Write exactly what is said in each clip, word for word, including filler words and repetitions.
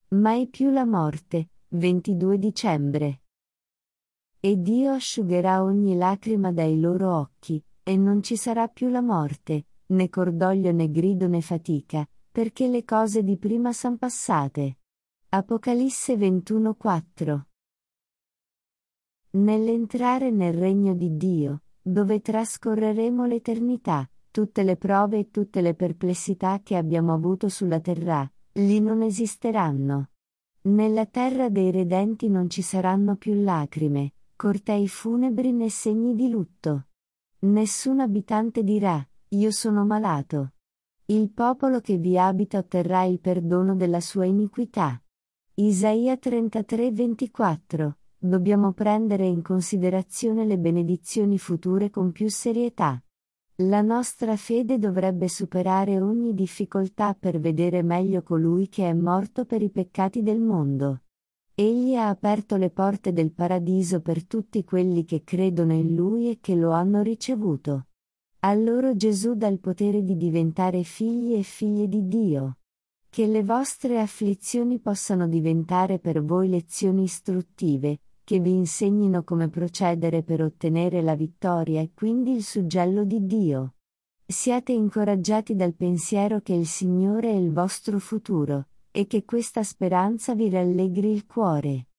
Mai più la morte, ventidue dicembre. E Dio asciugherà ogni lacrima dai loro occhi, e non ci sarà più la morte, né cordoglio né grido né fatica, perché le cose di prima son passate. Apocalisse ventuno quattro. Nell'entrare nel regno di Dio, dove trascorreremo l'eternità, tutte le prove e tutte le perplessità che abbiamo avuto sulla terra, lì non esisteranno. Nella terra dei redenti non ci saranno più lacrime, cortei funebri né segni di lutto. Nessun abitante dirà, io sono malato. Il popolo che vi abita otterrà il perdono della sua iniquità. Isaia trentatré ventiquattro. Dobbiamo prendere in considerazione le benedizioni future con più serietà. La nostra fede dovrebbe superare ogni difficoltà per vedere meglio colui che è morto per i peccati del mondo. Egli ha aperto le porte del paradiso per tutti quelli che credono in Lui e che lo hanno ricevuto. A loro Gesù dà il potere di diventare figli e figlie di Dio. Che le vostre afflizioni possano diventare per voi lezioni istruttive, che vi insegnino come procedere per ottenere la vittoria e quindi il suggello di Dio. Siate incoraggiati dal pensiero che il Signore è il vostro futuro, e che questa speranza vi rallegri il cuore.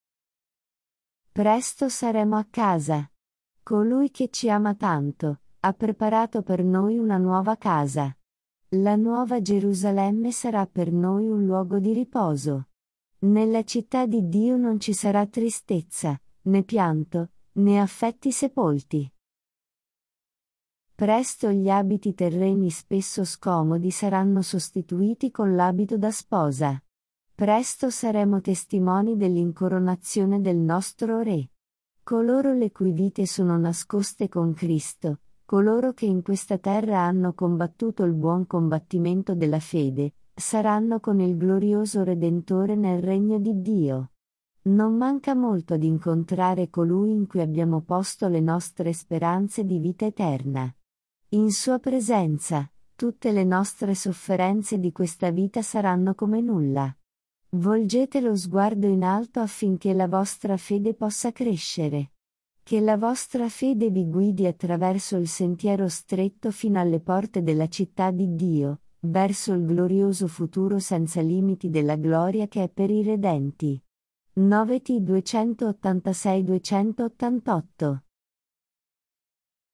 Presto saremo a casa. Colui che ci ama tanto, ha preparato per noi una nuova casa. La nuova Gerusalemme sarà per noi un luogo di riposo. Nella città di Dio non ci sarà tristezza, né pianto, né affetti sepolti. Presto gli abiti terreni spesso scomodi saranno sostituiti con l'abito da sposa. Presto saremo testimoni dell'incoronazione del nostro Re. Coloro le cui vite sono nascoste con Cristo, coloro che in questa terra hanno combattuto il buon combattimento della fede, saranno con il glorioso Redentore nel regno di Dio. Non manca molto ad incontrare colui in cui abbiamo posto le nostre speranze di vita eterna. In sua presenza, tutte le nostre sofferenze di questa vita saranno come nulla. Volgete lo sguardo in alto affinché la vostra fede possa crescere. Che la vostra fede vi guidi attraverso il sentiero stretto fino alle porte della città di Dio, verso il glorioso futuro senza limiti della gloria che è per i redenti. nove T duecentottantasei duecentottantotto